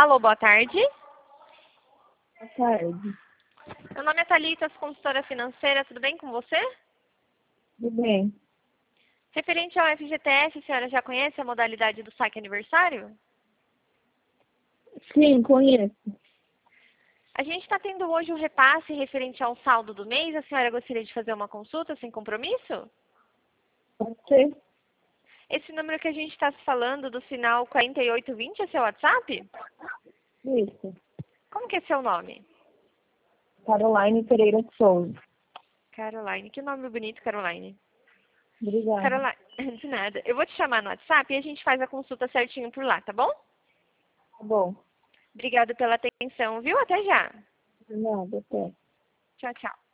Alô, boa tarde. Boa tarde. Meu nome é Thalita, sou consultora financeira. Tudo bem com você? Tudo bem? Referente ao FGTS, a senhora já conhece a modalidade do saque aniversário? Sim, conheço. A gente está tendo hoje um repasse referente ao saldo do mês. A senhora gostaria de fazer uma consulta sem compromisso? Pode ser? Esse número que a gente está se falando, do final 4820, é seu WhatsApp? Isso. Como que é seu nome? Caroline Pereira de Souza. Caroline. Que nome bonito, Caroline. Obrigada. Caroline, de nada. Eu vou te chamar no WhatsApp e a gente faz a consulta certinho por lá, tá bom? Tá bom. Obrigada pela atenção, viu? Até já. De nada, até. Tchau, tchau.